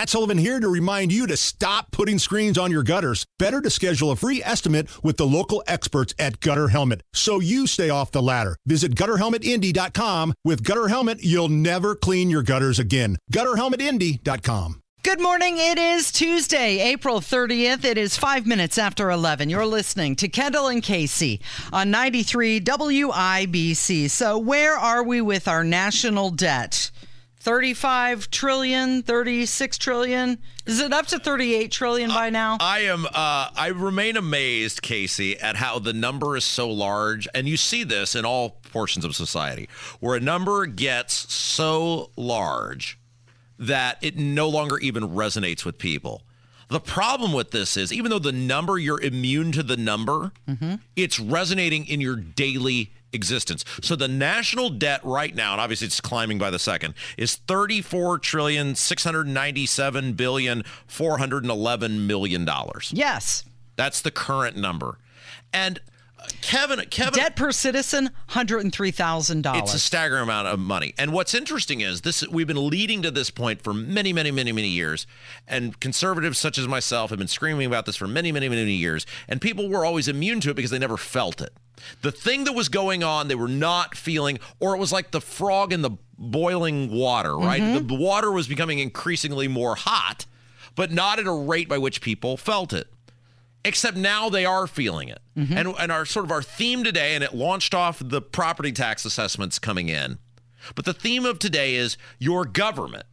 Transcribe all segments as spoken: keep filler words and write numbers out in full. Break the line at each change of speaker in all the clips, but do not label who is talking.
Matt Sullivan here to remind you to stop putting screens on your gutters. Better to schedule a free estimate with the local experts at Gutter Helmet so you stay off the ladder. Visit gutter helmet indy dot com. With Gutter Helmet, you'll never clean your gutters again. gutter helmet indy dot com.
Good morning. It is Tuesday, April thirtieth. It is five minutes after eleven. You're listening to Kendall and Casey on ninety-three W I B C. So where are we with our national debt? thirty-five trillion, thirty-six trillion. Is it up to thirty-eight trillion by now?
I am, uh, I remain amazed, Casey, at how the number is so large. And you see this in all portions of society where a number gets so large that it no longer even resonates with people. The problem with this is, even though the number, you're immune to the number, mm-hmm. it's resonating in your daily existence. So the national debt right now, and obviously it's climbing by the second, is thirty-four trillion, six hundred ninety-seven billion, four hundred eleven million dollars.
Yes.
That's the current number. And Kevin, Kevin,
debt per citizen, one hundred three thousand dollars.
It's a staggering amount of money. And what's interesting is this: we've been leading to this point for many, many, many, many years. And conservatives such as myself have been screaming about this for many, many, many years. And people were always immune to it because they never felt it. The thing that was going on, they were not feeling, or it was like the frog in the boiling water, right? Mm-hmm. The water was becoming increasingly more hot, but not at a rate by which people felt it. Except now they are feeling it. Mm-hmm. And and our sort of our theme today, and it launched off the property tax assessments coming in. But the theme of today is your government.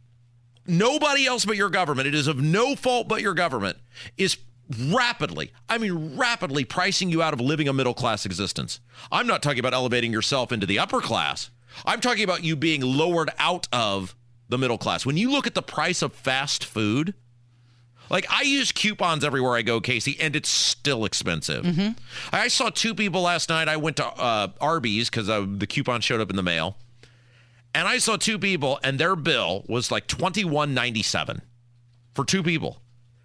Nobody else but your government. It is of no fault but your government is rapidly, I mean rapidly pricing you out of living a middle class existence. I'm not talking about elevating yourself into the upper class. I'm talking about you being lowered out of the middle class. When you look at the price of fast food, like, I use coupons everywhere I go, Casey, and it's still expensive. Mm-hmm. I saw two people last night. I went to uh, Arby's because uh, the coupon showed up in the mail. And I saw two people, and their bill was like twenty-one ninety-seven for two people.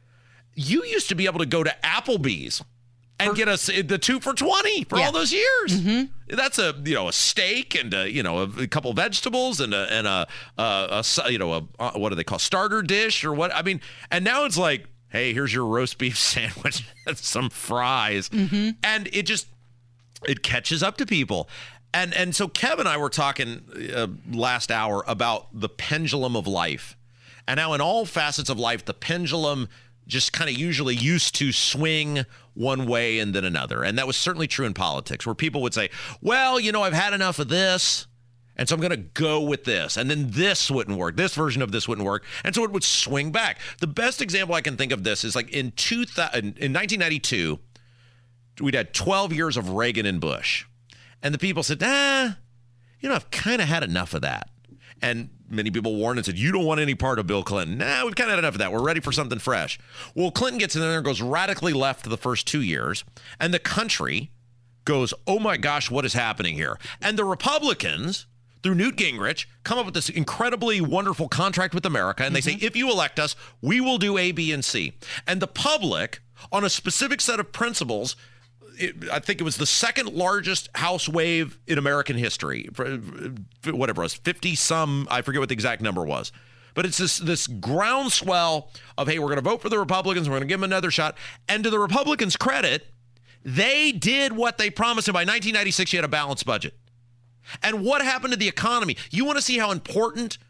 You used to be able to go to Applebee's and for, get us the two for twenty for yeah. all those years. Mm-hmm. That's a, you know, a steak and a, you know, a, a couple vegetables and a, and a, a, a you know, a, a, what do they call, starter dish or what? I mean, and now it's like, hey, here's your roast beef sandwich and some fries. Mm-hmm. And it just, it catches up to people. And, and so Kevin and I were talking uh, last hour about the pendulum of life. And how in all facets of life, the pendulum just kind of usually used to swing one way and then another. And that was certainly true in politics, where people would say, well, you know, I've had enough of this, and so I'm going to go with this. And then this wouldn't work. This version of this wouldn't work. And so it would swing back. The best example I can think of this is like in, two thousand, in nineteen ninety-two, we'd had twelve years of Reagan and Bush. And the people said, ah, you know, I've kind of had enough of that. And many people warned and said, you don't want any part of Bill Clinton. Nah, we've kind of had enough of that. We're ready for something fresh. Well, Clinton gets in there and goes radically left the first two years. And the country goes, oh my gosh, what is happening here? And the Republicans, through Newt Gingrich, come up with this incredibly wonderful contract with America. And mm-hmm. they say, if you elect us, we will do A, B, and C. And the public, on a specific set of principles, It, I think it was the second largest house wave in American history, whatever it was, fifty some, I forget what the exact number was. But it's this this groundswell of, hey, we're going to vote for the Republicans, we're going to give them another shot. And to the Republicans' credit, they did what they promised. And by nineteen ninety-six, you had a balanced budget. And what happened to the economy? You want to see how important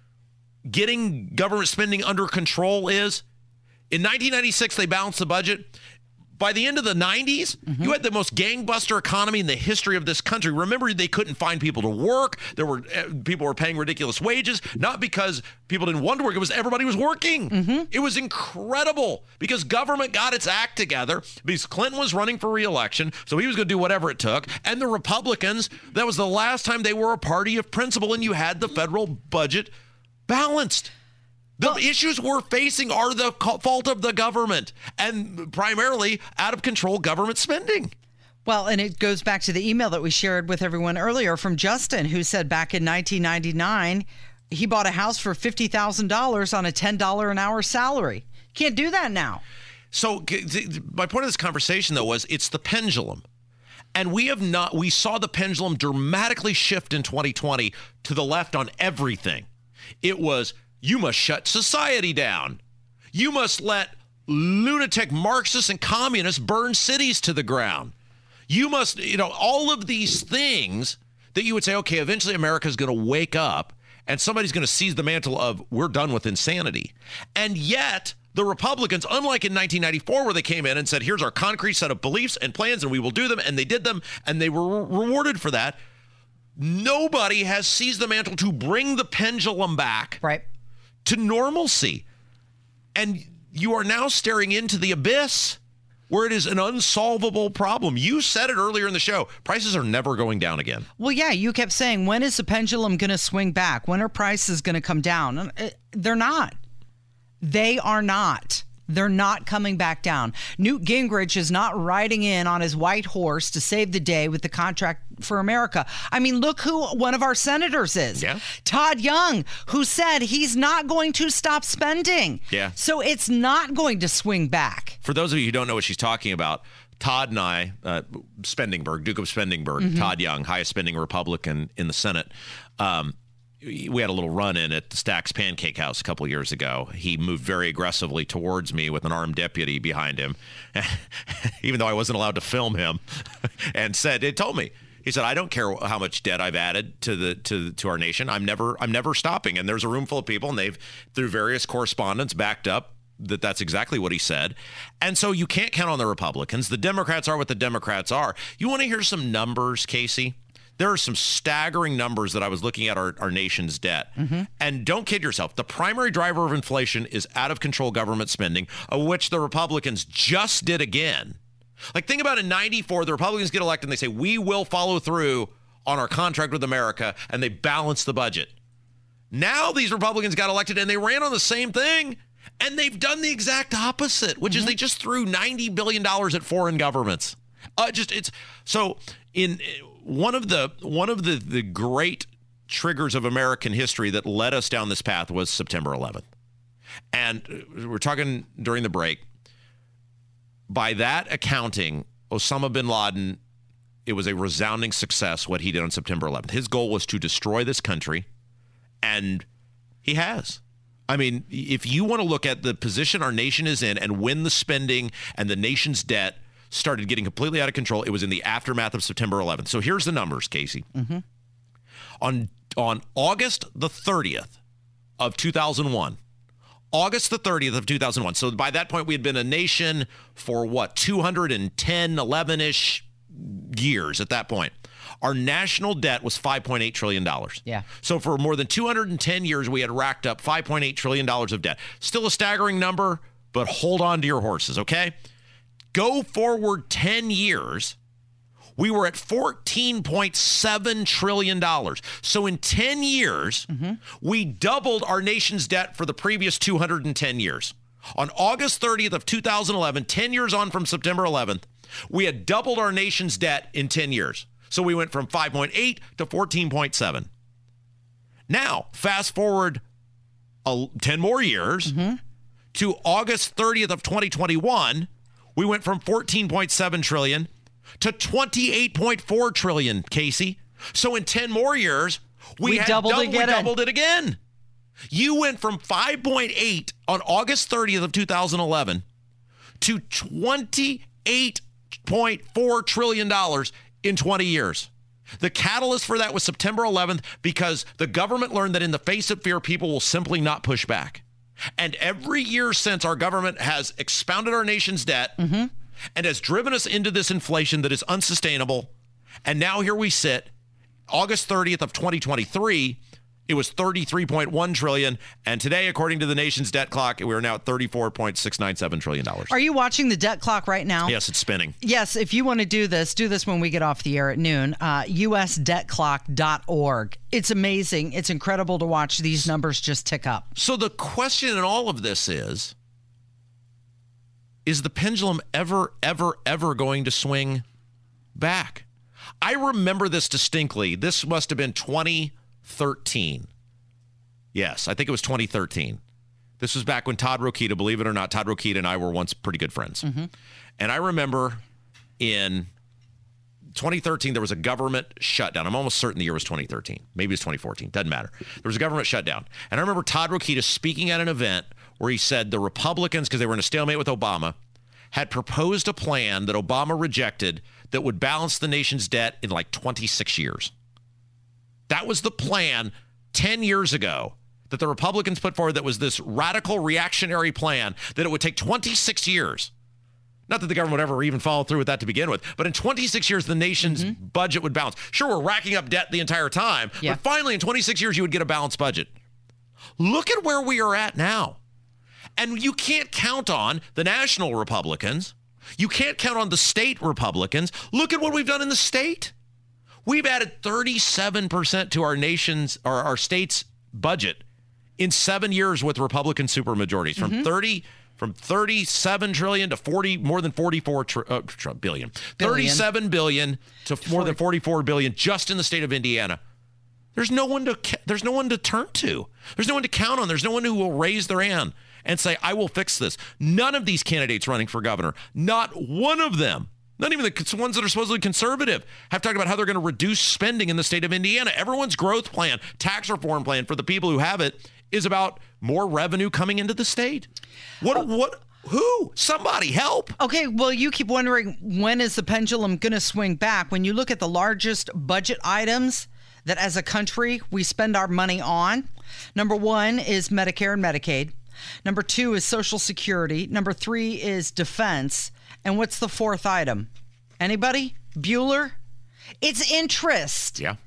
getting government spending under control is? In nineteen ninety-six, they balanced the budget. By the end of the nineties, mm-hmm. you had the most gangbuster economy in the history of this country. Remember, they couldn't find people to work. There were uh, people were paying ridiculous wages, not because people didn't want to work. It was everybody was working. Mm-hmm. It was incredible because government got its act together because Clinton was running for re-election, so he was going to do whatever it took. And the Republicans, that was the last time they were a party of principle, and you had the federal budget balanced. The well, issues we're facing are the fault of the government and primarily out of control government spending.
Well, and it goes back to the email that we shared with everyone earlier from Justin, who said back in nineteen ninety-nine, he bought a house for fifty thousand dollars on a ten dollars an hour salary. Can't do that now.
So my point of this conversation, though, was it's the pendulum. And we have not, we saw the pendulum dramatically shift in twenty twenty to the left on everything. It was, you must shut society down. You must let lunatic Marxists and communists burn cities to the ground. You must, you know, all of these things that you would say, okay, eventually America's going to wake up and somebody's going to seize the mantle of we're done with insanity. And yet the Republicans, unlike in nineteen ninety-four, where they came in and said, here's our concrete set of beliefs and plans and we will do them. And they did them and they were re- rewarded for that. Nobody has seized the mantle to bring the pendulum back
right
to normalcy. And you are now staring into the abyss where it is an unsolvable problem. You said it earlier in the show. Prices are never going down again.
Well, yeah, you kept saying, when is the pendulum going to swing back? When are prices going to come down? They're not. They are not. They're not coming back down. Newt Gingrich is not riding in on his white horse to save the day with the contract for America. I mean, look who one of our senators is.
Yeah.
Todd Young, who said he's not going to stop spending.
Yeah.
So it's not going to swing back.
For those of you who don't know what she's talking about, Todd and I, uh, Spendingburg, Duke of Spendingburg, mm-hmm. Todd Young, highest spending Republican in the Senate, um, we had a little run-in at the Stack's Pancake House a couple of years ago. He moved very aggressively towards me with an armed deputy behind him, even though I wasn't allowed to film him, and said, it told me, he said, I don't care how much debt I've added to the to to our nation. I'm never I'm never stopping. And there's a room full of people, and they've, through various correspondence, backed up that that's exactly what he said. And so you can't count on the Republicans. The Democrats are what the Democrats are. You want to hear some numbers, Casey? There are some staggering numbers that I was looking at our, our nation's debt. Mm-hmm. And don't kid yourself. The primary driver of inflation is out of control government spending, of which the Republicans just did again. Like, think about in ninety-four, the Republicans get elected and they say, we will follow through on our contract with America, and they balance the budget. Now these Republicans got elected and they ran on the same thing, and they've done the exact opposite, which mm-hmm. is they just threw ninety billion dollars at foreign governments. Uh, just it's so in one of the one of the, the great triggers of American history that led us down this path was September eleventh. And we're talking during the break. By that accounting, Osama bin Laden, it was a resounding success what he did on September eleventh. His goal was to destroy this country, and he has. I mean, if you want to look at the position our nation is in and when the spending and the nation's debt started getting completely out of control, it was in the aftermath of September eleventh. So here's the numbers, Casey. Mm-hmm. On on August the thirtieth of two thousand one, August the thirtieth of two thousand one. So by that point, we had been a nation for what, two hundred ten, eleven-ish years at that point. Our national debt was five point eight trillion dollars.
Yeah.
So for more than two hundred ten years, we had racked up five point eight trillion dollars of debt. Still a staggering number, but hold on to your horses, okay? Go forward ten years, we were at fourteen point seven trillion dollars. So in ten years, mm-hmm. we doubled our nation's debt for the previous two hundred ten years. On August thirtieth of two thousand eleven, ten years on from September eleventh, we had doubled our nation's debt in ten years. So we went from five point eight to fourteen point seven. Now, fast forward uh, ten more years mm-hmm. to August thirtieth of twenty twenty-one, we went from fourteen point seven trillion to twenty-eight point four trillion, Casey. So in ten more years, we,
we
had
doubled,
double,
again.
we doubled it again. You went from five point eight on August thirtieth of two thousand eleven to twenty-eight point four trillion dollars in twenty years. The catalyst for that was September eleventh, because the government learned that in the face of fear, people will simply not push back. And every year since, our government has expounded our nation's debt mm-hmm. and has driven us into this inflation that is unsustainable. And now here we sit, August thirtieth of twenty twenty-three, it was thirty-three point one trillion dollars. And today, according to the nation's debt clock, we are now at thirty-four point six nine seven trillion dollars.
Are you watching the debt clock right now?
Yes, it's spinning.
Yes, if you want to do this, do this when we get off the air at noon. Uh, U S debt clock dot org. It's amazing. It's incredible to watch these numbers just tick up.
So the question in all of this is, is the pendulum ever, ever, ever going to swing back? I remember this distinctly. This must have been twenty thirteen. Yes, I think it was twenty thirteen. This was back when Todd Rokita, believe it or not, Todd Rokita and I were once pretty good friends. Mm-hmm. And I remember in twenty thirteen, there was a government shutdown. I'm almost certain the year was twenty thirteen. Maybe it's twenty fourteen. Doesn't matter. There was a government shutdown. And I remember Todd Rokita speaking at an event where he said the Republicans, because they were in a stalemate with Obama, had proposed a plan that Obama rejected that would balance the nation's debt in like twenty-six years. That was the plan ten years ago that the Republicans put forward, that was this radical reactionary plan that it would take twenty-six years. Not that the government would ever even follow through with that to begin with, but in twenty-six years, the nation's mm-hmm. budget would balance. Sure, we're racking up debt the entire time, yeah. but finally in twenty-six years, you would get a balanced budget. Look at where we are at now. And you can't count on the national Republicans. You can't count on the state Republicans. Look at what we've done in the state. We've added thirty-seven percent to our nation's, or our state's budget in seven years with Republican supermajorities, from mm-hmm. thirty from thirty-seven trillion to forty, more than forty-four tr- uh, tr- billion. billion, thirty-seven billion to more than forty-four billion just in the state of Indiana. There's no one to there's no one to turn to. There's no one to count on. There's no one who will raise their hand and say, I will fix this. None of these candidates running for governor, not one of them, not even the ones that are supposedly conservative, have talked about how they're going to reduce spending in the state of Indiana. Everyone's growth plan, tax reform plan for the people who have it, is about more revenue coming into the state. What, what, who? Somebody help.
Okay, well, you keep wondering, when is the pendulum going to swing back? When you look at the largest budget items that as a country we spend our money on, number one is Medicare and Medicaid. Number two is Social Security. Number three is defense. And what's the fourth item? Anybody? Bueller? It's interest.
Yeah.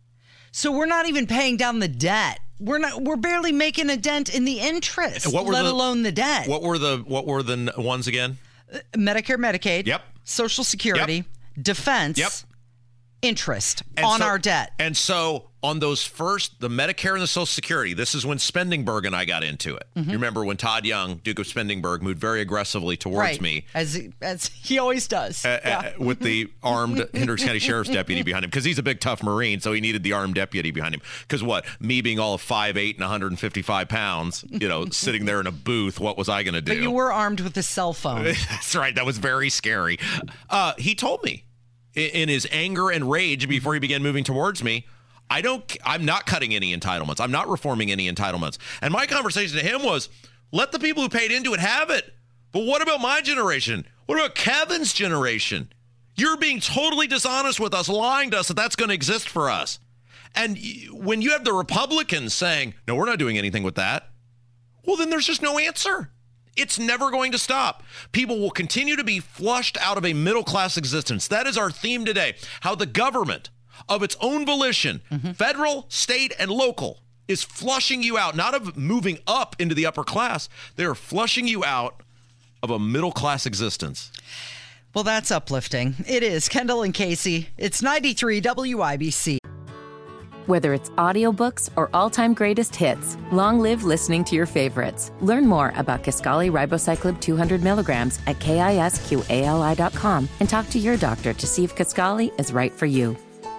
So we're not even paying down the debt. We're not. We're barely making a dent in the interest, let
the,
alone the debt.
What were the What were the ones again?
Uh, Medicare, Medicaid.
Yep.
Social Security. Yep. Defense.
Yep.
Interest
and
on
so,
our debt.
And so on those first, the Medicare and the Social Security, this is when Spendingberg and I got into it. Mm-hmm. You remember when Todd Young, Duke of Spendingberg, moved very aggressively towards
right.
me.
As he, as he always does.
Uh,
yeah.
uh, with the armed Hendricks County Sheriff's deputy behind him, because he's a big, tough Marine, so he needed the armed deputy behind him. Because what? Me being all of five eight and one hundred fifty-five pounds, you know, sitting there in a booth, what was I going to do?
But you were armed with a cell phone.
That's right. That was very scary. Uh, he told me, in his anger and rage before he began moving towards me, I don't, I'm not cutting any entitlements. I'm not reforming any entitlements. And my conversation to him was, let the people who paid into it have it. But what about my generation? What about Kevin's generation? You're being totally dishonest with us, lying to us that that's going to exist for us. And when you have the Republicans saying, no, we're not doing anything with that, well, then there's just no answer. It's never going to stop. People will continue to be flushed out of a middle-class existence. That is our theme today. How the government, of its own volition, mm-hmm. federal, state, and local, is flushing you out, not of moving up into the upper class. They are flushing you out of a middle-class existence.
Well, that's uplifting. It is. Kendall and Casey. It's ninety-three W I B C.
Whether it's audiobooks or all-time greatest hits, long live listening to your favorites. Learn more about Kisqali Ribociclib two hundred milligrams at kisqali dot com and talk to your doctor to see if Kisqali is right for you.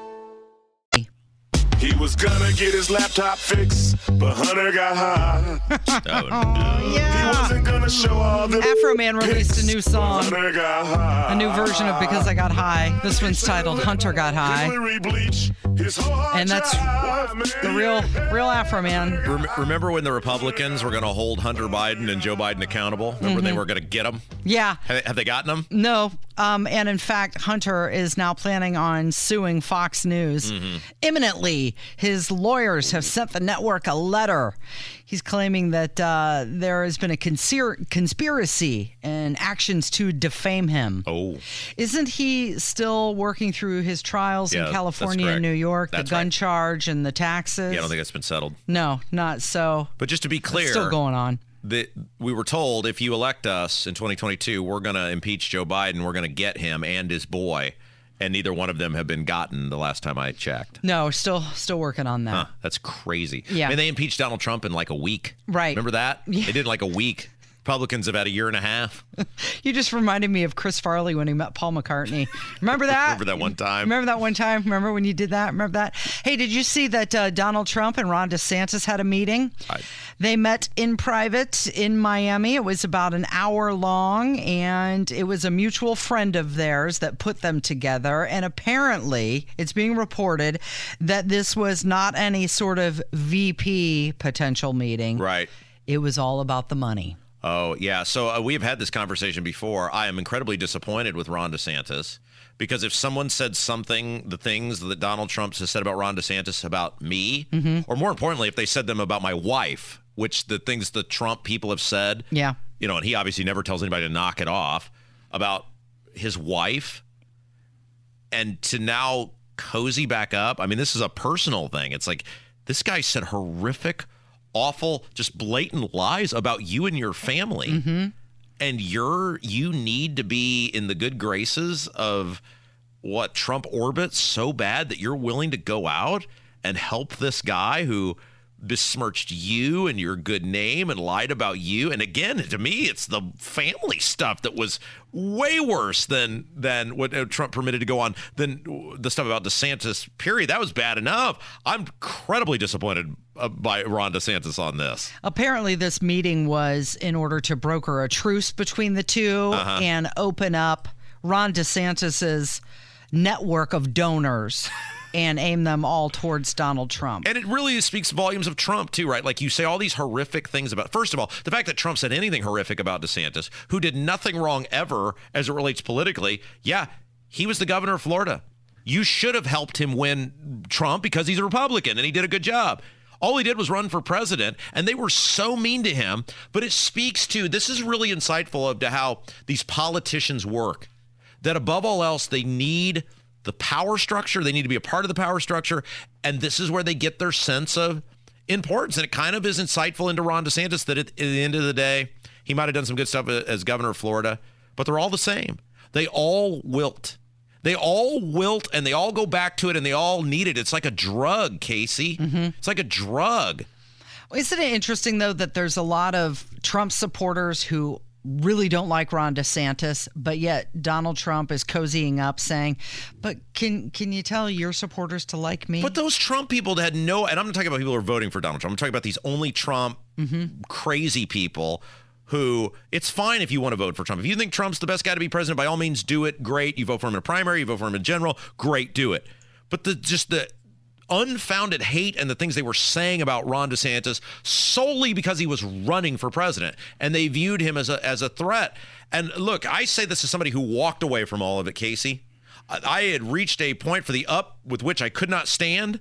He was gonna get his laptop fixed, but Hunter got high.
Oh, no.
Yeah.
He wasn't gonna show all the
Afro Man released a new song,
Hunter got high.
a new version of Because I Got High. This one's titled Hunter Got High. And that's the real, real Afro Man.
Rem- remember when the Republicans were going to hold Hunter Biden and Joe Biden accountable? Remember mm-hmm. they were going to get them?
Yeah.
Have they, have they gotten them?
No. Um, and in fact, Hunter is now planning on suing Fox News mm-hmm. imminently. His lawyers have sent the network a letter. He's claiming that uh, there has been a consir- conspiracy and actions to defame him.
Oh.
Isn't he still working through his trials
yeah,
in California and New York,
that's
the gun
right.
charge and the taxes?
Yeah, I don't think that's been settled.
No, not so.
But just to be clear,
it's still going on.
The, we were told if you elect us in twenty twenty-two, we're going to impeach Joe Biden. We're going to get him and his boy. And neither one of them have been gotten the last time I checked.
No, still still working on that.
Huh, that's crazy.
Yeah.
I mean, they impeached Donald Trump in like a week.
Right.
Remember that?
Yeah.
They did like a week. Republicans have had a year and a half.
You just reminded me of Chris Farley when he met Paul McCartney. Remember that?
Remember that one time?
Remember that one time? Remember when you did that? Remember that? Hey, did you see that uh, Donald Trump and Ron DeSantis had a meeting?
I...
They met in private in Miami. It was about an hour long, and it was a mutual friend of theirs that put them together. And apparently, it's being reported that this was not any sort of V P potential meeting.
Right.
it was all about the money.
Oh, yeah. So uh, we've had this conversation before. I am incredibly disappointed with Ron DeSantis because if someone said something, the things that Donald Trump has said about Ron DeSantis about me, mm-hmm. or more importantly, if they said them about my wife, which the things the Trump people have said,
yeah,
you know, and he obviously never tells anybody to knock it off, about his wife, and to now cozy back up. I mean, this is a personal thing. It's like this guy said horrific, awful, just blatant lies about you and your family. Mm-hmm. And you're you need to be in the good graces of what Trump orbits so bad that you're willing to go out and help this guy who besmirched you and your good name and lied about you. And again, to me, it's the family stuff that was way worse than than what Trump permitted to go on than the stuff about DeSantis, period. That was bad enough. I'm incredibly disappointed by Ron DeSantis on this.
Apparently, this meeting was in order to broker a truce between the two uh-huh. and open up Ron DeSantis's network of donors and aim them all towards Donald Trump.
And it really speaks volumes of Trump, too, right? Like you say all these horrific things about, first of all, the fact that Trump said anything horrific about DeSantis, who did nothing wrong ever as it relates politically. Yeah, he was the governor of Florida. You should have helped him win Trump because he's a Republican and he did a good job. All he did was run for president, and they were so mean to him. But it speaks to, this is really insightful of to how these politicians work, that above all else, they need the power structure. They need to be a part of the power structure. And this is where they get their sense of importance. And it kind of is insightful into Ron DeSantis that at, at the end of the day, he might have done some good stuff as governor of Florida, but they're all the same. They all wilt. They all wilt and they all go back to it and they all need it. It's like a drug, Casey. Mm-hmm. It's like a drug.
Isn't it interesting, though, that there's a lot of Trump supporters who really don't like Ron DeSantis, but yet Donald Trump is cozying up saying, but can can you tell your supporters to like me?
But those Trump people that had no, and I'm not talking about people who are voting for Donald Trump. I'm talking about these only Trump mm-hmm. crazy people who, it's fine if you want to vote for Trump. If you think Trump's the best guy to be president, by all means, do it. Great. You vote for him in a primary, you vote for him in general. Great, do it. But the just the unfounded hate and the things they were saying about Ron DeSantis solely because he was running for president and they viewed him as a as a threat. And look, I say this as somebody who walked away from all of it, Casey. I had reached a point for the up with which I could not stand.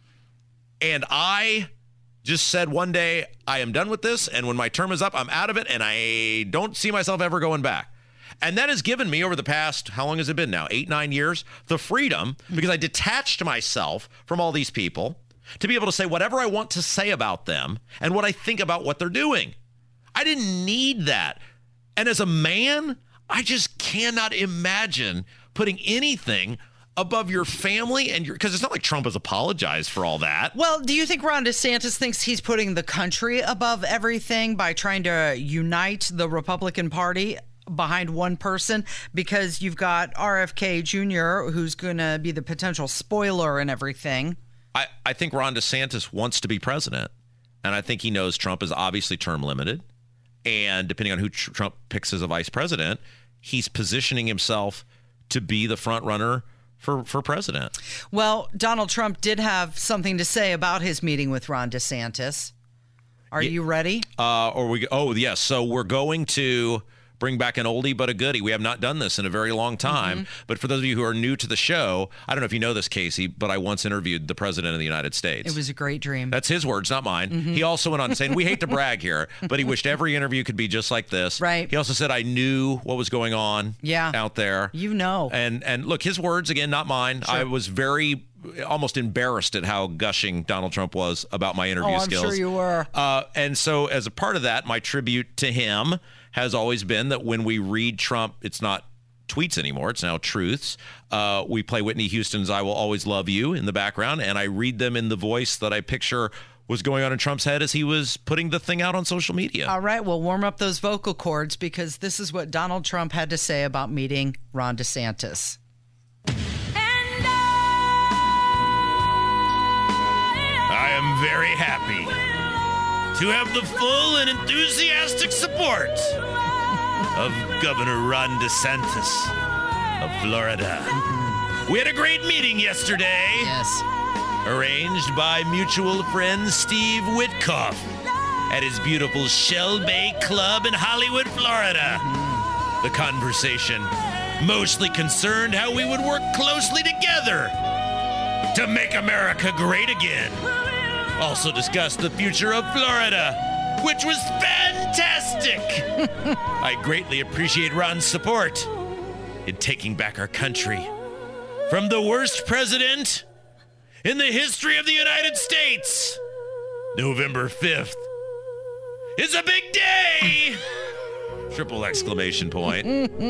And I just said one day, I am done with this. And when my term is up, I'm out of it. And I don't see myself ever going back. And that has given me over the past, how long has it been now? Eight, nine years, the freedom, because I detached myself from all these people to be able to say whatever I want to say about them and what I think about what they're doing. I didn't need that. And as a man, I just cannot imagine putting anything above your family and your, because it's not like Trump has apologized for all that.
Well, do you think Ron DeSantis thinks he's putting the country above everything by trying to unite the Republican Party behind one person? Because you've got R F K Junior who's going to be the potential spoiler and everything.
I, I think Ron DeSantis wants to be president. And I think he knows Trump is obviously term limited. And depending on who tr- Trump picks as a vice president, he's positioning himself to be the front runner for, for president.
Well, Donald Trump did have something to say about his meeting with Ron DeSantis. Are yeah, you ready?
Uh, or we? Oh, yes. So we're going to bring back an oldie but a goodie. We have not done this in a very long time. Mm-hmm. But for those of you who are new to the show, I don't know if you know this, Casey, but I once interviewed the president of the United States.
It was a great dream.
That's his words, not mine. Mm-hmm. He also went on to say, and we hate to brag here, but he wished every interview could be just like this.
Right.
He also said, I knew what was going on
yeah.
out there.
You know.
And, and look, his words, again, not mine. Sure. I was very almost embarrassed at how gushing Donald Trump was about my interview
oh, I'm
skills.
I'm sure you were.
Uh, and so as a part of that, my tribute to him has always been that when we read Trump, it's not tweets anymore. It's now truths. Uh, we play Whitney Houston's I Will Always Love You in the background, and I read them in the voice that I picture was going on in Trump's head as he was putting the thing out on social media.
All right, well, warm up those vocal cords because this is what Donald Trump had to say about meeting Ron DeSantis.
I am very happy to have the full and enthusiastic support of Governor Ron DeSantis of Florida. Mm-hmm. We had a great meeting yesterday.
Yes.
Arranged by mutual friend Steve Witkoff at his beautiful Shell Bay Club in Hollywood, Florida. The conversation mostly concerned how we would work closely together to make America great again. Also discussed the future of Florida, which was fantastic. I greatly appreciate Ron's support in taking back our country from the worst president in the history of the United States. November fifth is a big day! Triple exclamation point.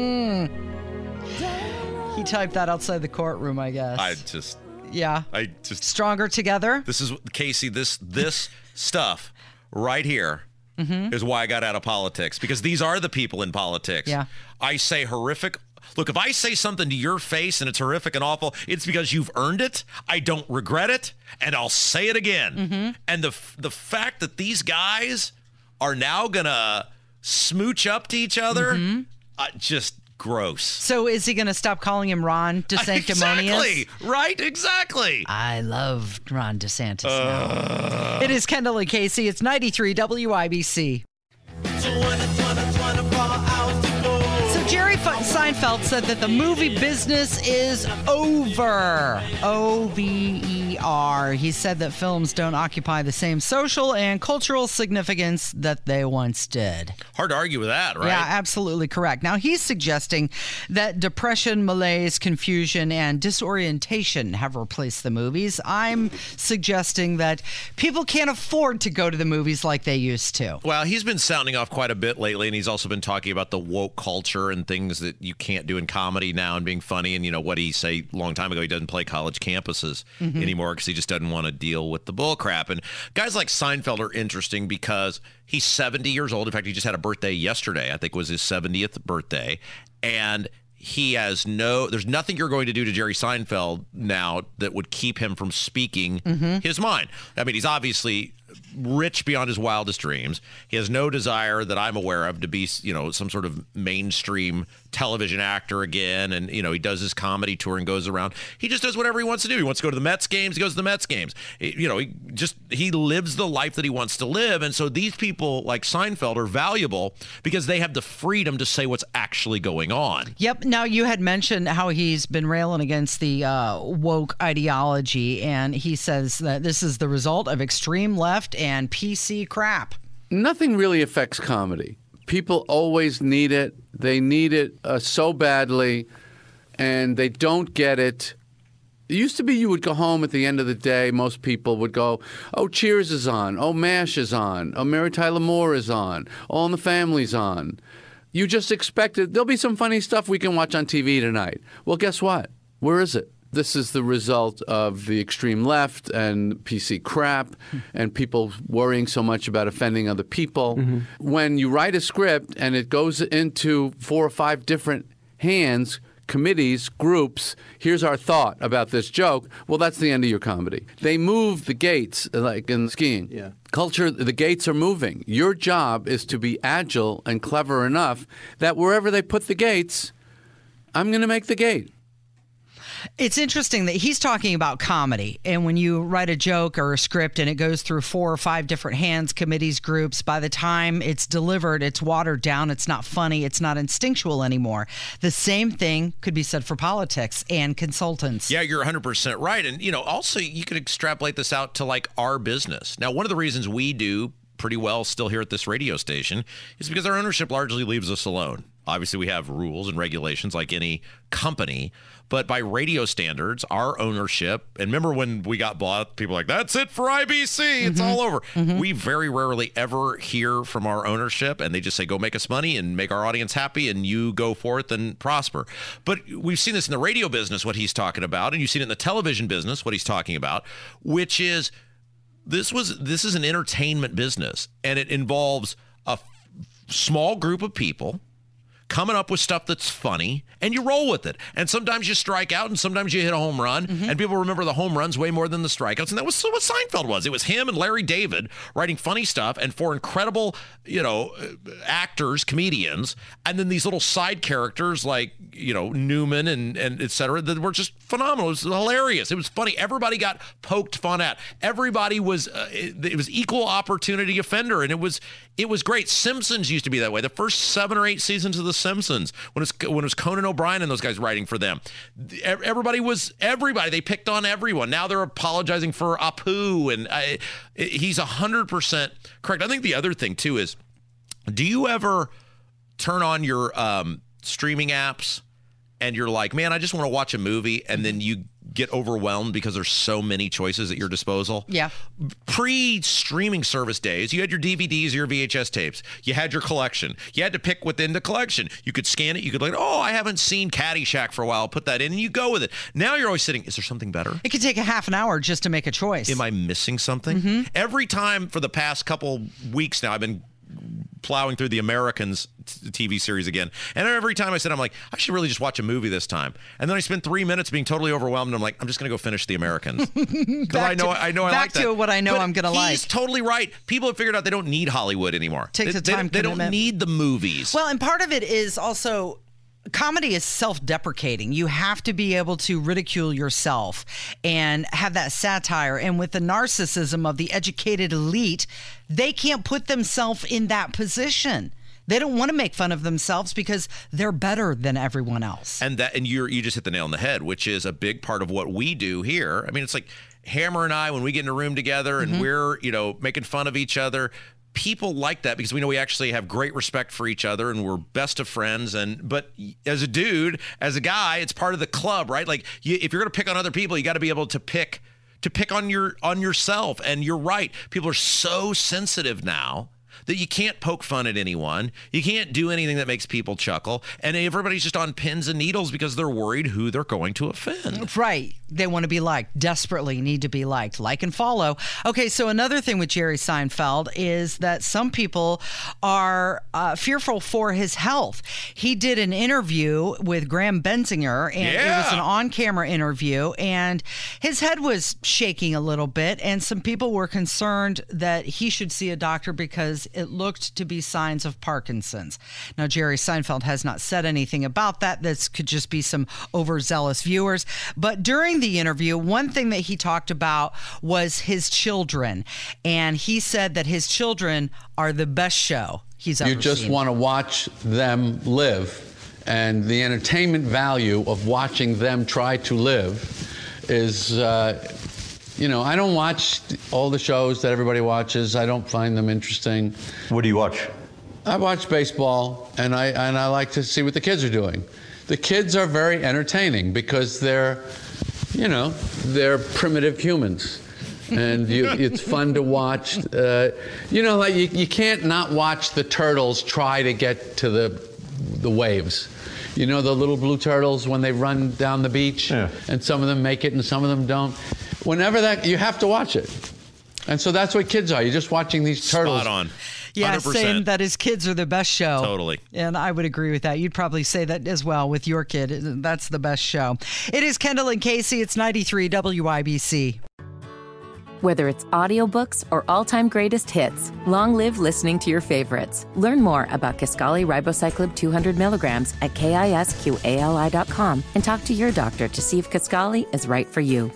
He typed that outside the courtroom, I guess.
I just...
Yeah.
I just...
Stronger together?
This is, Casey, this this stuff right here mm-hmm. is why I got out of politics. Because these are the people in politics.
Yeah.
I say horrific... Look, if I say something to your face and it's horrific and awful, it's because you've earned it. I don't regret it, and I'll say it again. Mm-hmm. And the the fact that these guys are now going to smooch up to each other, mm-hmm. uh, just gross.
So is he going to stop calling him Ron DeSanctimonious?
Exactly. Right? Exactly.
I love Ron DeSantis uh... now. It is Kendall and Casey. It's ninety-three W I B C. Jerry Seinfeld said that the movie business is over. O V E R. He said that films don't occupy the same social and cultural significance that they once did.
Hard to argue with that, right?
Yeah, absolutely correct. Now, he's suggesting that depression, malaise, confusion, and disorientation have replaced the movies. I'm suggesting that people can't afford to go to the movies like they used to.
Well, he's been sounding off quite a bit lately, and he's also been talking about the woke culture and things that you can't do in comedy now and being funny. And, you know, what he say a long time ago, he doesn't play college campuses mm-hmm. anymore because he just doesn't want to deal with the bull crap. And guys like Seinfeld are interesting because he's seventy years old. In fact, he just had a birthday yesterday. I think it was his seventieth birthday. And he has no, there's nothing you're going to do to Jerry Seinfeld now that would keep him from speaking mm-hmm. his mind. I mean, he's obviously rich beyond his wildest dreams. He has no desire that I'm aware of to be, you know, some sort of mainstream television actor again. And, you know, he does his comedy tour and goes around. He just does whatever he wants to do. He wants to go to the Mets games. He goes to the Mets games. He, you know, he just, he lives the life that he wants to live. And so these people like Seinfeld are valuable because they have the freedom to say what's actually going on.
Yep. Now, you had mentioned how he's been railing against the uh, woke ideology. And he says that this is the result of extreme left and P C crap.
Nothing really affects comedy. People always need it. They need it uh, so badly, and they don't get it. It used to be you would go home at the end of the day. Most people would go, oh, Cheers is on. Oh, MASH is on. Oh, Mary Tyler Moore is on. All in the Family's on. You just expected there'll be some funny stuff we can watch on T V tonight. Well, guess what? Where is it? This is the result of the extreme left and P C crap and people worrying so much about offending other people. Mm-hmm. When you write a script and it goes into four or five different hands, committees, groups, here's our thought about this joke, well, that's the end of your comedy. They move the gates, like in skiing. Yeah. Culture, the gates are moving. Your job is to be agile and clever enough that wherever they put the gates, I'm going to make the gate.
It's interesting that he's talking about comedy. And when you write a joke or a script and it goes through four or five different hands, committees, groups, by the time it's delivered, it's watered down. It's not funny. It's not instinctual anymore. The same thing could be said for politics and consultants.
Yeah, you're one hundred percent right. And, you know, also you could extrapolate this out to like our business. Now, one of the reasons we do pretty well still here at this radio station is because our ownership largely leaves us alone. Obviously, we have rules and regulations like any company, but by radio standards, our ownership, and remember when we got bought, people were like, that's it for I B C, it's mm-hmm. all over. Mm-hmm. We very rarely ever hear from our ownership, and they just say, go make us money and make our audience happy, and you go forth and prosper. But we've seen this in the radio business, what he's talking about, and you've seen it in the television business, what he's talking about, which is this was this is an entertainment business, and it involves a f- small group of people coming up with stuff that's funny, and you roll with it. And sometimes you strike out, and sometimes you hit a home run, mm-hmm. and people remember the home runs way more than the strikeouts. And that was what Seinfeld was. It was him and Larry David writing funny stuff, and four incredible, you know, actors, comedians, and then these little side characters like, you know, Newman and, and et cetera, that were just phenomenal. It was hilarious. It was funny. Everybody got poked fun at. Everybody was, uh, it, it was equal opportunity offender, and it was it was great. Simpsons used to be that way. The first seven or eight seasons of The Simpsons, when it's when it was Conan O'Brien and those guys writing for them, everybody was everybody. They picked on everyone. Now they're apologizing for Apu, and I, he's a hundred percent correct. I think the other thing too is, do you ever turn on your um, streaming apps and you're like, man, I just want to watch a movie, and then you get overwhelmed because there's so many choices at your disposal?
Yeah.
Pre-streaming service days, you had your D V Ds, your V H S tapes. You had your collection. You had to pick within the collection. You could scan it. You could like, oh, I haven't seen Caddyshack for a while. I'll put that in, and you go with it. Now you're always sitting, is there something better?
It could take a half an hour just to make a choice.
Am I missing something? Mm-hmm. Every time for the past couple weeks now, I've been plowing through the Americans T V series again. And every time I said, I'm like, I should really just watch a movie this time. And then I spent three minutes being totally overwhelmed. And I'm like, I'm just going to go finish the Americans. Because I know,
to,
I know I like that.
Back to what I know
but
I'm going to like.
He's totally right. People have figured out they don't need Hollywood anymore.
Takes
they,
a time
they, they
commitment.
don't need the movies.
Well, and part of it is also, comedy is self-deprecating. You have to be able to ridicule yourself and have that satire. And with the narcissism of the educated elite, they can't put themselves in that position. They don't want to make fun of themselves because they're better than everyone else.
And that, and you you just hit the nail on the head, which is a big part of what we do here. I mean, it's like Hammer and I, when we get in a room together and mm-hmm. we're, you know, making fun of each other, people like that because we know we actually have great respect for each other and we're best of friends. And but as a dude, as a guy, it's part of the club, right? Like you, if you're going to pick on other people, you got to be able to pick to pick on your on yourself. And you're right. People are so sensitive now that you can't poke fun at anyone. You can't do anything that makes people chuckle. And everybody's just on pins and needles because they're worried who they're going to offend.
Right. They want to be liked, desperately need to be liked. Like and follow. Okay, so another thing with Jerry Seinfeld is that some people are uh, fearful for his health. He did an interview with Graham Bensinger, and
yeah.
it was an on-camera interview, and his head was shaking a little bit, and some people were concerned that he should see a doctor because it looked to be signs of Parkinson's. Now, Jerry Seinfeld has not said anything about that. This could just be some overzealous viewers. But during the interview, one thing that he talked about was his children. And he said that his children are the best show he's ever seen.
You just want to watch them live. And the entertainment value of watching them try to live is... Uh, You know, I don't watch all the shows that everybody watches. I don't find them interesting.
What do you watch?
I watch baseball, and I and I like to see what the kids are doing. The kids are very entertaining because they're, you know, they're primitive humans. And you, it's fun to watch. Uh, you know, like you, you can't not watch the turtles try to get to the the waves. You know, the little blue turtles when they run down the beach, yeah. and some of them make it and some of them don't. Whenever that, you have to watch it. And so that's what kids are. You're just watching these turtles.
Spot on.
Yeah,
one hundred percent.
saying that his kids are the best show.
Totally.
And I would agree with that. You'd probably say that as well with your kid. That's the best show. It is Kendall and Casey. It's ninety-three W I B C.
Whether it's audiobooks or all-time greatest hits, long live listening to your favorites. Learn more about Kisqali Ribociclib two hundred milligrams at kisqali dot com and talk to your doctor to see if Kisqali is right for you.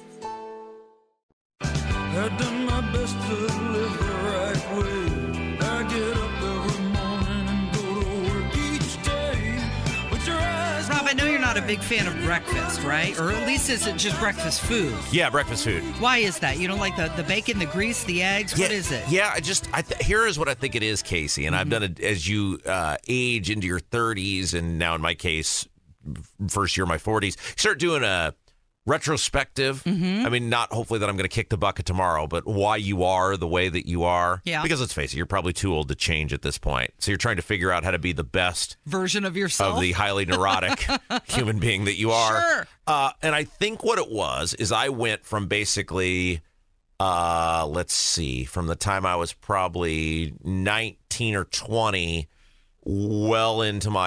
I've done my best to live the right way. I get up every morning and go to work each day. With your eyes.
Rob, I know you're not a big fan of breakfast, right? Or at least is it just breakfast food?
Yeah, breakfast food.
Why is that? You don't like the, the bacon, the grease, the eggs?
Yeah,
what is it?
Yeah, I just, I th- here is what I think it is, Casey. And mm-hmm. I've done it as you uh, age into your thirties, and now in my case, first year of my forties, start doing a retrospective. Mm-hmm. I mean, not hopefully that I'm going to kick the bucket tomorrow, but why you are the way that you are.
Yeah.
Because let's face it, you're probably too old to change at this point. So you're trying to figure out how to be the best
version of yourself,
of the highly neurotic human being that you are.
Sure.
Uh, and I think what it was is I went from basically, uh, let's see, from the time I was probably nineteen or twenty, well into my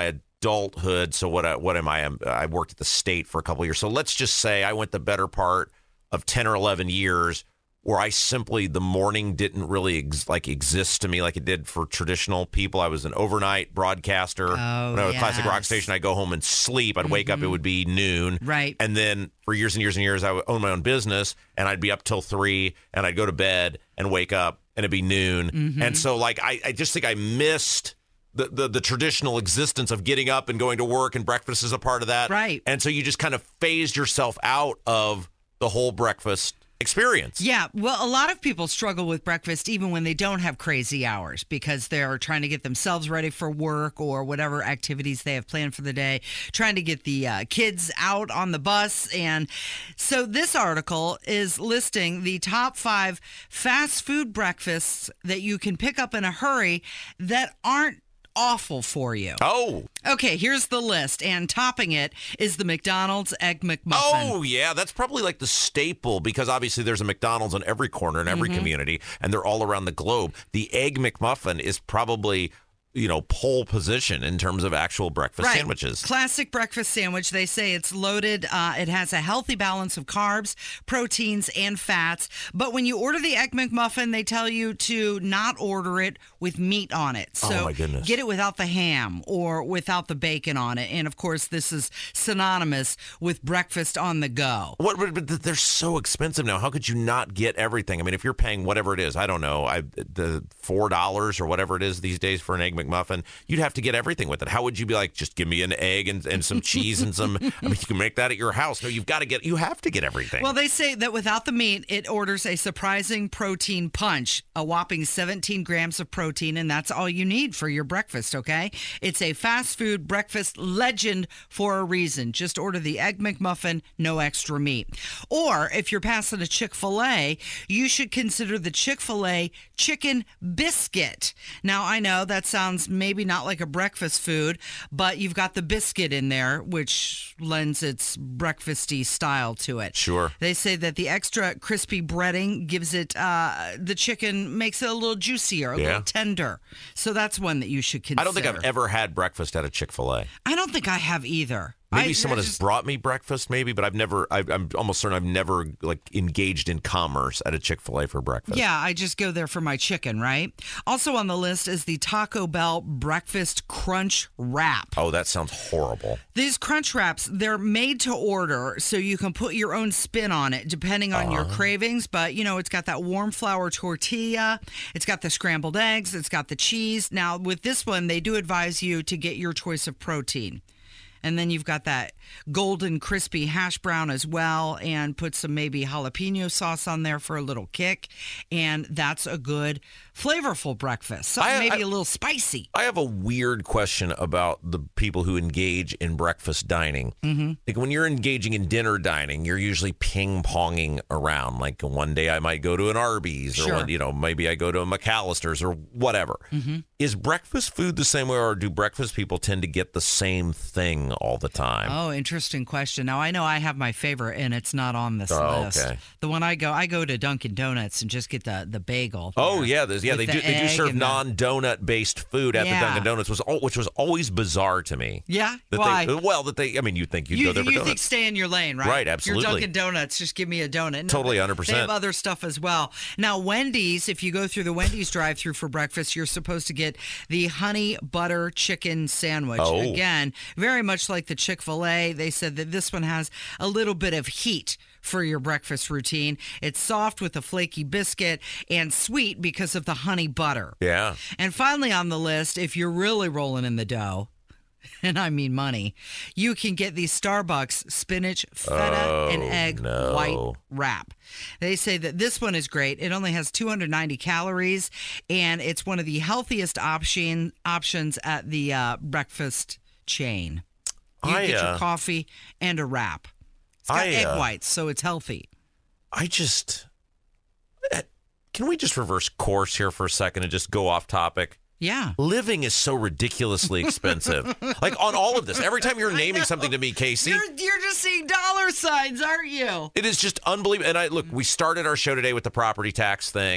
adulthood. So what? I, what am I? I worked at the state for a couple of years. So let's just say I went the better part of ten or eleven years where I simply, the morning didn't really ex- like exist to me like it did for traditional people. I was an overnight broadcaster.
Oh,
when I was at a classic rock
yes.
station, I'd go home and sleep. I'd wake up, it would be noon.
Right.
And then for years and years and years, I would own my own business, and I'd be up till three, and I'd go to bed and wake up, and it'd be noon.
Mm-hmm.
And so, like, I, I just think I missed the, the the traditional existence of getting up and going to work, and breakfast is a part of that.
Right.
And so you just kind of phased yourself out of the whole breakfast experience.
Yeah, well, a lot of people struggle with breakfast even when they don't have crazy hours because they're trying to get themselves ready for work or whatever activities they have planned for the day, trying to get the uh, kids out on the bus. And so this article is listing the top five fast food breakfasts that you can pick up in a hurry that aren't awful for you.
Oh.
Okay, here's the list, and topping it is the McDonald's Egg McMuffin.
Oh, yeah. That's probably like the staple because obviously there's a McDonald's on every corner in every
Mm-hmm.
community, and they're all around the globe. The Egg McMuffin is probably, you know, pole position in terms of actual breakfast
Right.
sandwiches.
Classic breakfast sandwich. They say it's loaded. Uh, it has a healthy balance of carbs, proteins, and fats. But when you order the Egg McMuffin, they tell you to not order it with meat on it. So
Oh, my goodness.
get it without the ham or without the bacon on it. And of course, this is synonymous with breakfast on the go.
What? But but they're so expensive now. How could you not get everything? I mean, if you're paying whatever it is, I don't know, I the four dollars or whatever it is these days for an Egg McMuffin, you'd have to get everything with it. How would you be like, just give me an egg and, and some cheese and some? I mean, you can make that at your house. No, you've got to get. You have to get everything.
Well, they say that without the meat, it orders a surprising protein punch, a whopping seventeen grams of protein, and that's all you need for your breakfast, okay? It's a fast food breakfast legend for a reason. Just order the Egg McMuffin, no extra meat. Or if you're passing a Chick-fil-A, you should consider the Chick-fil-A chicken biscuit. Now, I know that sounds maybe not like a breakfast food, but you've got the biscuit in there, which lends its breakfasty style to it.
Sure.
They say that the extra crispy breading gives it, uh, the chicken makes it a little juicier, a
Yeah.
little tender. So that's one that you should consider.
I don't think I've ever had breakfast at a Chick-fil-A.
I don't think I have either.
Maybe
I,
someone
I
has
just-
brought me breakfast, maybe, but I've never. I, I'm almost certain I've never like engaged in commerce at a Chick-fil-A for breakfast.
Yeah, I just go there for my chicken, right? Also on the list is the Taco Bell Breakfast Crunch Wrap.
Oh, that sounds horrible.
These crunch wraps, they're made to order so you can put your own spin on it depending on your cravings. But, you know, it's got that warm flour tortilla. It's got the scrambled eggs. It's got the cheese. Now, with this one, they do advise you to get your choice of protein. And then you've got that golden crispy hash brown as well, and put some maybe jalapeno sauce on there for a little kick. And that's a good, flavorful breakfast. Something
I-
maybe
I-
a little spicy.
I have a weird question about the people who engage in breakfast dining. Mm-hmm. Like when you're engaging in dinner dining, you're usually ping-ponging around. Like one day I might go to an Arby's, or
Sure.
one, you know, maybe I go to a McAllister's or whatever. Mm-hmm. Is breakfast food the same way, or do breakfast people tend to get the same thing all the time?
Oh, interesting question. Now, I know I have my favorite, and it's not on this
Oh,
list.
okay.
The one I go, I go to Dunkin' Donuts and just get the, the bagel.
Oh
there
yeah, there's, yeah.
with
They
the
do. They do
egg
serve
and the-
non-donut based food at
Yeah.
the Dunkin' Donuts, was al- which was always bizarre to me.
Yeah?
That
Why?
They, well, that they. I mean, you'd think you'd
You,
go there for
you
donuts.
think stay in your lane, right?
Right, absolutely.
Your Dunkin' Donuts, just give me a donut. No,
Totally,
they-
one hundred percent.
They have other stuff as well. Now, Wendy's, if you go through the Wendy's drive-thru for breakfast, you're supposed to get the honey butter chicken sandwich.
Oh.
Again, very much like the Chick-fil-A. They said that this one has a little bit of heat for your breakfast routine. It's soft with a flaky biscuit and sweet because of the honey butter.
Yeah.
And finally on the list, if you're really rolling in the dough, and I mean money, you can get the Starbucks spinach, feta,
Oh,
and egg
no.
white wrap. They say that this one is great. It only has two hundred ninety calories, and it's one of the healthiest option options at the uh, breakfast chain. You
I,
get your
uh,
coffee and a wrap. It's got
I,
egg
uh,
whites, so it's healthy.
I just. eh, Can we just reverse course here for a second and just go off topic?
Yeah.
Living is so ridiculously expensive. Like on all of this, every time you're naming something to me, Casey,
You're, you're just seeing dollar signs, aren't you?
it is just unbelievable. And I look, we started our show today with the property tax thing.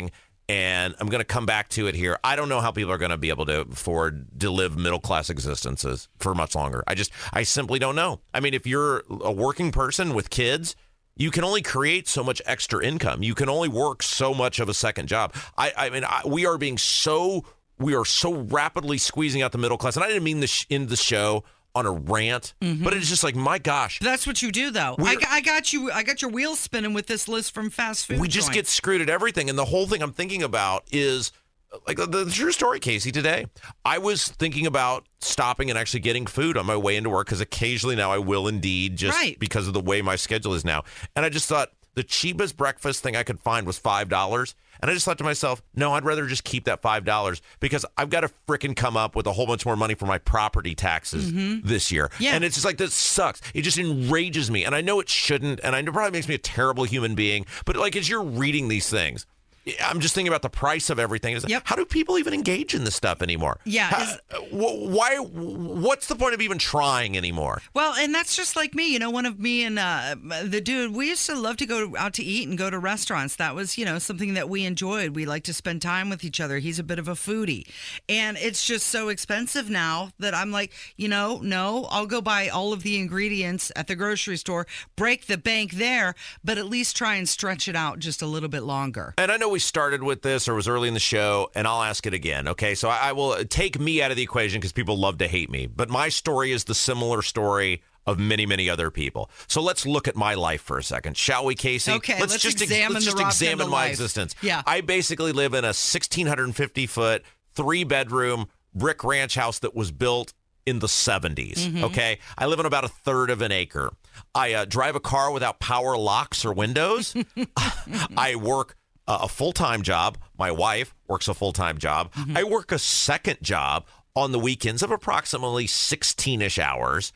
and I'm going to come back to it here. I don't know how people are going to be able to afford to live middle-class existences for much longer. I just, I simply don't know. I mean, if you're a working person with kids, you can only create so much extra income. You can only work so much of a second job. I, I mean, I, we are being so, we are so rapidly squeezing out the middle class. And I didn't mean this in the show on a rant, mm-hmm. but it's just like, my gosh.
That's what you do, though. I, I got you. I got your wheels spinning with this list from fast food.
We just
joints.
get screwed at everything. And the whole thing I'm thinking about is like the, the true story, Casey, today. I was thinking about stopping and actually getting food on my way into work because occasionally now I will indeed just
right.
because of the way my schedule is now. And I just thought the cheapest breakfast thing I could find was five dollars. And I just thought to myself, no, I'd rather just keep that five dollars because I've got to frickin' come up with a whole bunch more money for my property taxes mm-hmm. this year.
Yeah.
And it's just like, this sucks. It just enrages me. And I know it shouldn't. And I know it probably makes me a terrible human being. But like, as you're reading these things, I'm just thinking about the price of everything. It's like,
yep.
How do people even engage in this stuff anymore?
Yeah.
How, why? What's the point of even trying anymore?
Well, and that's just like me. You know, one of me and uh, the dude, we used to love to go out to eat and go to restaurants. That was, you know, something that we enjoyed. We like to spend time with each other. He's a bit of a foodie. And it's just so expensive now that I'm like, you know, no, I'll go buy all of the ingredients at the grocery store, break the bank there, but at least try and stretch it out just a little bit longer.
And I know we started with this or was early in the show, and I'll ask it again. Okay, so I, I will take me out of the equation because people love to hate me. But my story is the similar story of many, many other people. So let's look at my life for a second, shall we, Casey?
Okay, let's, let's
just
examine,
ex- let's
the
just examine my
life.
existence.
Yeah.
I basically live in a one thousand six hundred fifty foot, three bedroom brick ranch house that was built in the seventies, mm-hmm. okay? I live on about a third of an acre. I uh, drive a car without power locks or windows. I work Uh, a full-time job. My wife works a full-time job. Mm-hmm. I work a second job on the weekends of approximately sixteen-ish hours.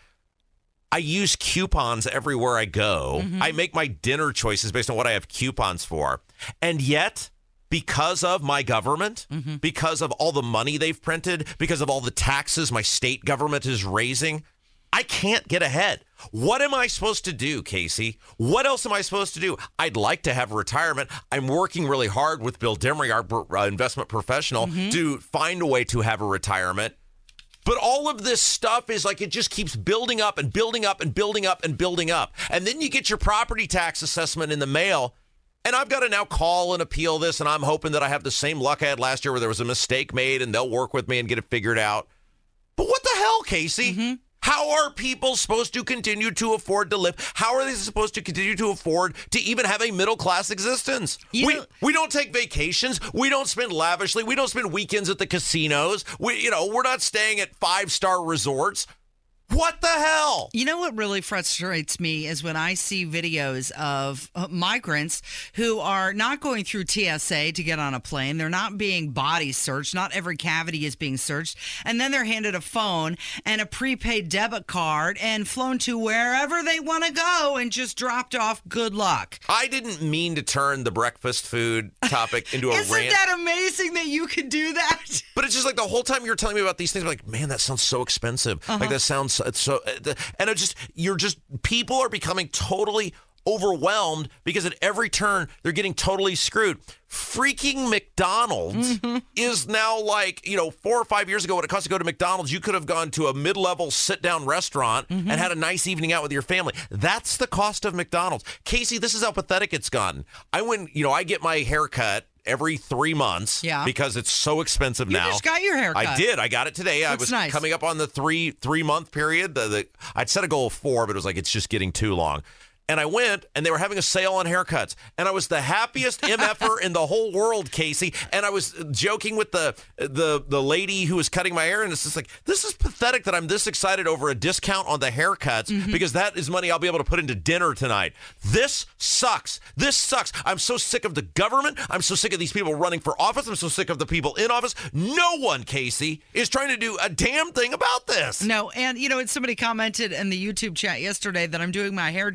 I use coupons everywhere I go. Mm-hmm. I make my dinner choices based on what I have coupons for. And yet, because of my government, mm-hmm. because of all the money they've printed, because of all the taxes my state government is raising, I can't get ahead. What am I supposed to do, Casey? What else am I supposed to do? I'd like to have a retirement. I'm working really hard with Bill Demery, our uh, investment professional, mm-hmm. to find a way to have a retirement. But all of this stuff is like it just keeps building up and building up and building up and building up. And then you get your property tax assessment in the mail. And I've got to now call and appeal this. And I'm hoping that I have the same luck I had last year where there was a mistake made and they'll work with me and get it figured out. But what the hell, Casey? Mm-hmm. How are people supposed to continue to afford to live? How are they supposed to continue to afford to even have a middle-class existence?
You
we
know,
we don't take vacations. We don't spend lavishly. We don't spend weekends at the casinos. We, you know, we're not staying at five-star resorts. What the hell?
You know what really frustrates me is when I see videos of uh, migrants who are not going through T S A to get on a plane. They're not being body searched. Not every cavity is being searched. And then they're handed a phone and a prepaid debit card and flown to wherever they want to go and just dropped off. Good luck.
I didn't mean to turn the breakfast food topic into a
Isn't
rant.
Isn't that amazing that you could do that?
But it's just like the whole time you're telling me about these things, I'm like, man, that sounds so expensive. Uh-huh. Like that sounds it's so, and it just, you're just, people are becoming totally overwhelmed because at every turn they're getting totally screwed. Freaking McDonald's mm-hmm. is now like, you know, four or five years ago when it cost to go to McDonald's, you could have gone to a mid-level sit-down restaurant mm-hmm. and had a nice evening out with your family. That's the cost of McDonald's. Casey, this is how pathetic it's gotten. I went, you know, I get my hair cut every three months
yeah.
because it's so expensive
you
now.
You just got your hair cut.
I did. I got it today.
That's
I was
nice.
coming up on the three three month period. The, the I'd set a goal of four, but it was like it's just getting too long. And I went, and they were having a sale on haircuts. And I was the happiest M F-er in the whole world, Casey. And I was joking with the the the lady who was cutting my hair, and it's just like, this is pathetic that I'm this excited over a discount on the haircuts mm-hmm. because that is money I'll be able to put into dinner tonight. This sucks. This sucks. I'm so sick of the government. I'm so sick of these people running for office. I'm so sick of the people in office. No one, Casey, is trying to do a damn thing about this.
No, and, you know, somebody commented in the YouTube chat yesterday that I'm doing my hair different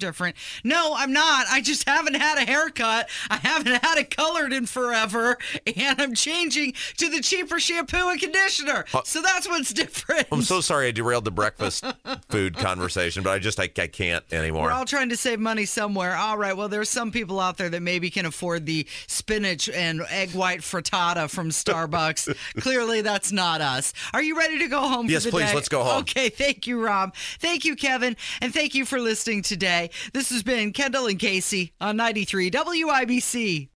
No, I'm not. I just haven't had a haircut. I haven't had it colored in forever, and I'm changing to the cheaper shampoo and conditioner.
Uh,
so that's what's different.
I'm so sorry I derailed the breakfast food conversation, but I just I, I can't anymore.
We're all trying to save money somewhere. All right, well, there's some people out there that maybe can afford the spinach and egg white frittata from Starbucks. Clearly, that's not us. Are you ready to go home
Yes,
for the
please,
day?
let's go home.
Okay, thank you, Rob. Thank you, Kevin. And thank you for listening today. This has been Kendall and Casey on ninety-three W I B C.